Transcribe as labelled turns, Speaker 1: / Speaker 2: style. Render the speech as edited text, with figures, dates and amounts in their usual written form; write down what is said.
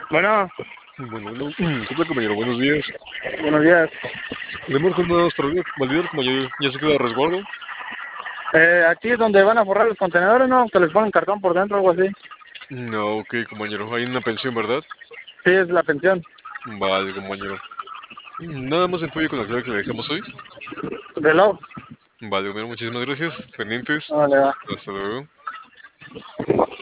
Speaker 1: Bueno,
Speaker 2: Bueno, no, ¿qué tal, compañero? Buenos días.
Speaker 1: buenos días.
Speaker 2: Le marco nada más para validar, compañero. Ya se queda a resguardo.
Speaker 1: Aquí es donde van a forrar los contenedores, ¿no? Que les ponen cartón por dentro, algo así.
Speaker 2: No, ok, compañero. Hay una pensión, ¿verdad?
Speaker 1: Sí, es la pensión.
Speaker 2: Vale, compañero. Nada más el pollo con la clave que le dejamos hoy.
Speaker 1: Reloj.
Speaker 2: Vale, compañero, muchísimas gracias. Pendientes.
Speaker 1: Vale, va.
Speaker 2: Hasta luego.